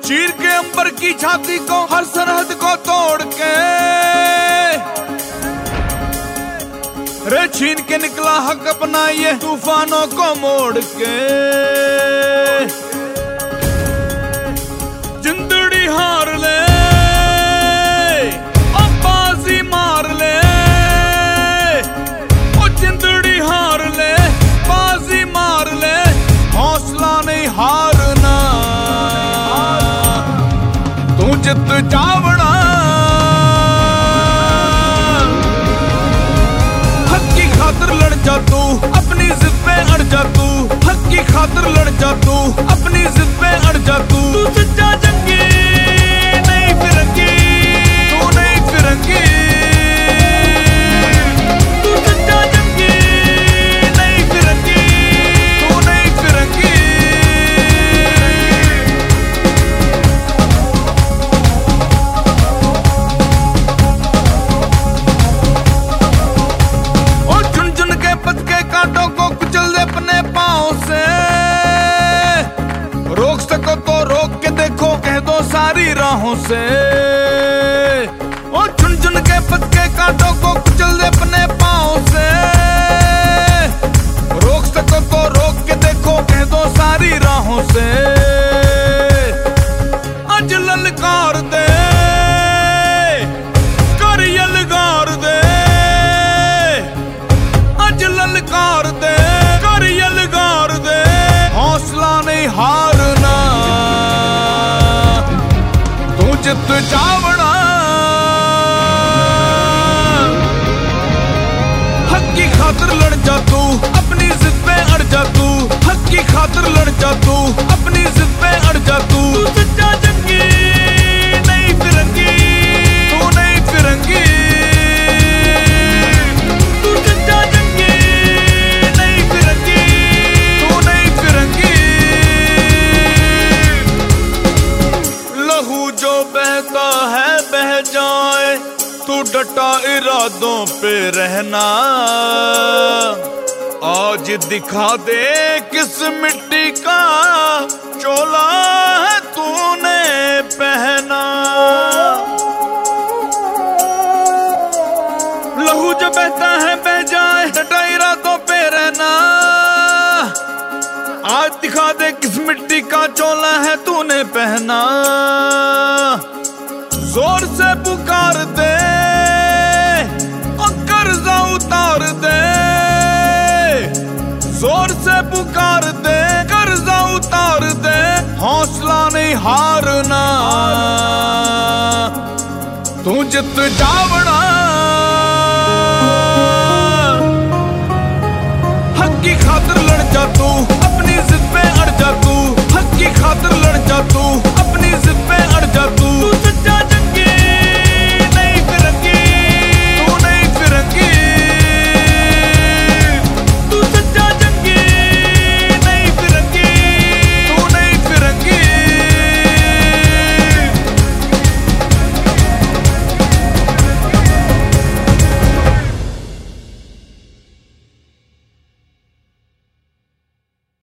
चीर के अंबर की छाती को, हर सरहद को तोड़ के, रे छीन के निकला हक अपना ये तूफानों को मोड़ के। जिंदड़ी हार ले और बाजी मार ले, ओ जिंदड़ी हार ले बाजी मार ले, हौसला नहीं हारना, तू जित जावड़ा। हक की खातिर लड़ जा तू, अपनी जिद पे अड़ जा तू, हक की खातिर लड़ जा तू, अपनी जिद पे अड़ जा तू। तू सच्चा जंगी नहीं फिरंगी, तू नहीं फिरंगी, तू सच्चा जंगी नहीं फिरंगी, तू नहीं फिरंगी। और चुन चुन के पथ के कांटों को कुचल दे अपने पाँव से, रोक सको तो रोक के देखो, कह दो सारी राहों से। और चुन चुन के पथ के कांटों को कुचल दे अपने पाँव से, रोक सको तो रोक के देखो, कह दो सारी राहों से। आज ललकार दे कर यलगार दे, आज ललकार दे कर यलगार दे, हौसला नहीं हारना, तू जित जावड़ा। हक की खातिर लड़ जा तू, अपनी जिद पे अड़ जा तू, हक की खातिर लड़ जा तू, अपनी जिद पे अड़ जा तू। तू सच्चा जंगी नहीं फिरंगी, तू नहीं फिरंगी, तू सच्चा जंगी नहीं फिरंगी, तू नहीं फिरंगी। लहू जो बहता है बह जाए, तू डटा इरादों पे रहना, आज दिखा दे किस मिट्टी का चोला है तूने पहना। लहू जो बहता है बह जाए, डटा इरादों पे रहना, आज दिखा दे किस मिट्टी का चोला है तूने पहना। जोर से पुकार दे और कर्जा उतार दे, जोर से पुकार दे कर्जा उतार दे, हौसला नहीं हारना, तू जित जावड़ा। हक की खातिर लड़ जा तू, अपनी जिद पे अड़ जा तू, हक की खातिर लड़ जा तू, अपनी जिद पे